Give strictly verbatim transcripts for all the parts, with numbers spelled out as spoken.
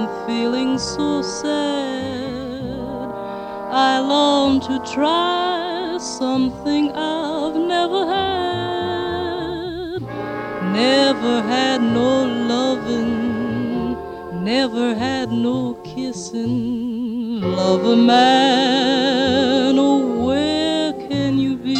I'm feeling so sad. I long to try something I've never had. Never had no loving, never had no kissing. Lover man, oh where can you be?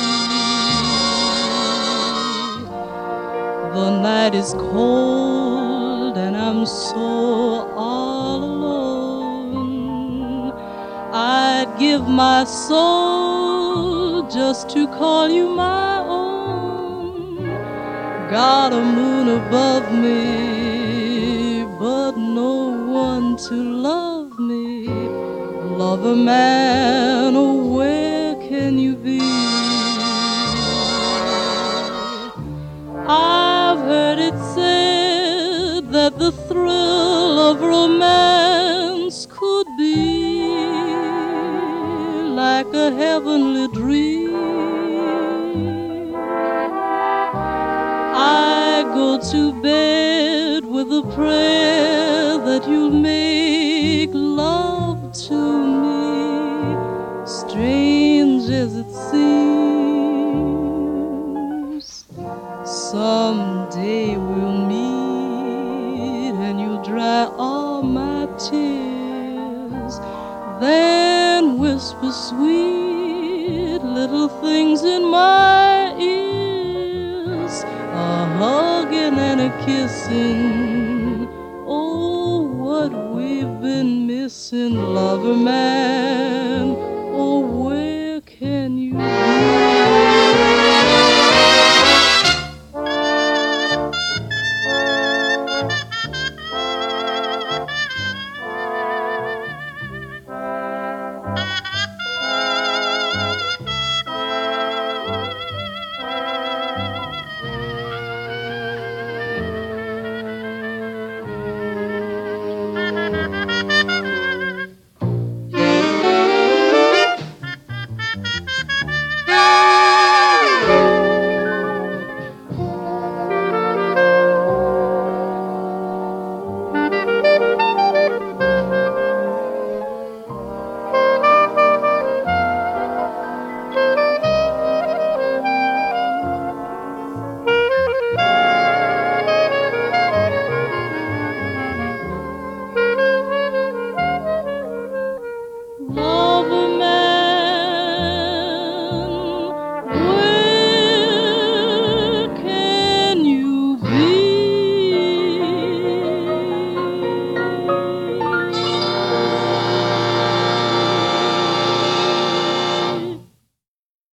The night is cold and I'm so all alone. I'd give my soul just to call you my own. Got a moon above me, but no one to love me. Lover man, oh where can you be? I've heard it said that the thrill of romance could be like a heavenly dream. I go to bed with a prayer that you'll make love to me, strange as it seems. Someday we'll meet and you'll dry all my tears, then whisper sweet little things in my ears, a hugging and a kissing. Oh, what we've been missing, lover man.